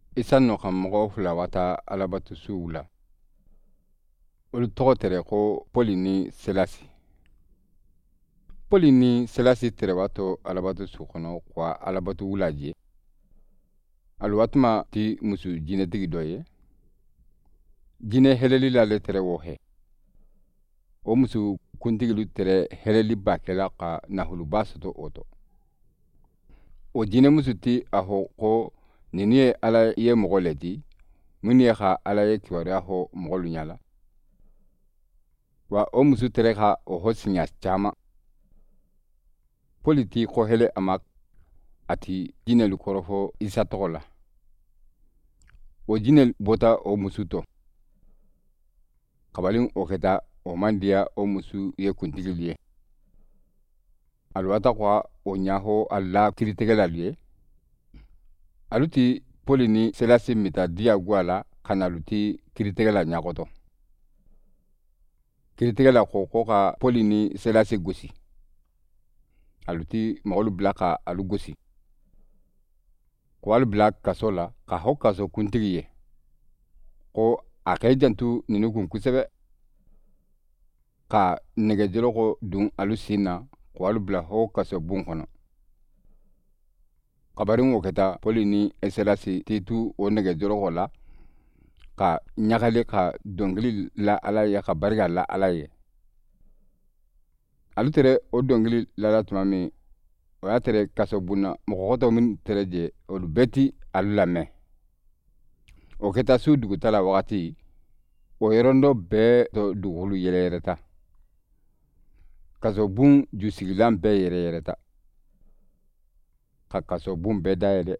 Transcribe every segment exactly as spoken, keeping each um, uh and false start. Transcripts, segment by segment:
isan no kan mɔgɔ fila wata alabatu suw la olu tɔgɔ tɛrɛ ko Pɔli ni Selasi. Pɔli ni Selasi tɛrɛ wato alabatu su kɔnɔ kwa alabatu wulaje alwatuma ti musu jinɛtigi dɔ ye jinɛ heleli la le tɛrɛ wo hɛ o musu kuntigilu tɛrɛ heleli bakɛla ka nahuluba soto oto o jinɛ musu ti a hɔ ko nini ye ala ye mɔgɔ le di minnu ye ka ala ye kibaruya hɔ mɔgɔlu ɲala wa o musu tɛrɛ ka o hɔ siɲa caman Pɔli ti kɔhɛlɛ a ma a ti jinɛlu kɔrɔfɔ Isa tɔgɔ la o jinɛ bɔta o musu tɔ kabalin o kɛta o man diya o musu ye kuntigili ye alwata kwa o ɲahɔ ala kiritigɛlalu ye alu ti Pɔli ni Selasi mita diya guwa la ka na alu ti kiritigɛla ɲagɔtɔ kiritigɛla ko ko ka Pɔli ni Selasi gosi alu ti mɔgɔlu bila ka alu gosi ko alu bila kaso la ka hɔ kaso kuntigi ye ko a kɛ jantu ninu kun kosɛbɛ ka nɛgɛjɔlɔkɔ dun alu sin na ko alu bila hɔ kaso bon kɔnɔ kabarin o kɛta Pɔli ni Selasi ti tu o nɛgɛjɔlɔkɔ la ka ɲagale ka dɔnkili la ala ye ka barika la ala ye alu tɛrɛ o dɔnkili lala tuma min o y'a tɛrɛ kaso bunna mɔgɔkɔtɔ min tɛrɛ je olu bɛɛ ti alu lamɛn o kɛta su dugutala wagati o yɔrɔn dɔ bɛɛ tɔ dugukolo yɛrɛyɛrɛta kaso bun jusigilan bɛɛ yɛrɛyɛrɛta ka kaso bun bɛɛ dayɛlɛ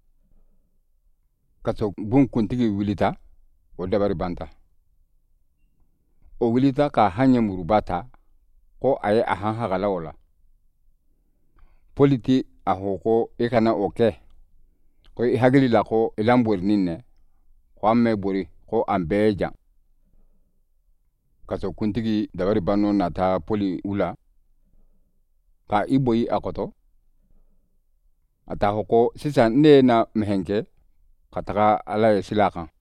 kaso bun kuntigi wulita o dabari banta o wulita ka hanyɛ muruba ta ko a ye a han hagala o la Pɔli ti a hɔ ko i kana o kɛ ko i hakili la ko i lan bori nin nɛ ko an mɛ bori ko an bɛɛ jan kaso kuntigi dabari banno nata Pɔli wula ka i boyi a kɔtɔ a t'a hɔ ko sisan ne ye na mɛhɛn kɛ ka taga ala ye sila kan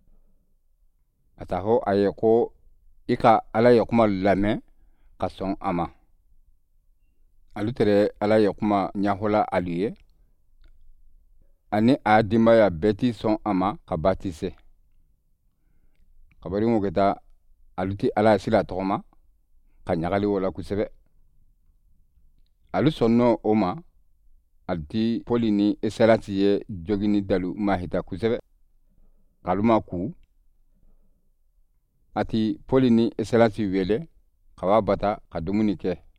a t'a hɔ a ye ko i ka ala ye kuma lamɛn ka sɔn a ma alu tɛrɛ ala ye kuma ɲahola alu ye ani a denbaya bɛɛ ti sɔn a ma ka batise kabarin o kɛta alu ti ala sila tɔgɔma ka ɲagali o la kosɛbɛ alu sɔnnɔ o ma alu ti Pɔli ni Selasi ye jogini dalu mahita kosɛbɛ k'alu ma ku a ti Pɔli ni Selasi wele ka b'a bata ka dumuni kɛ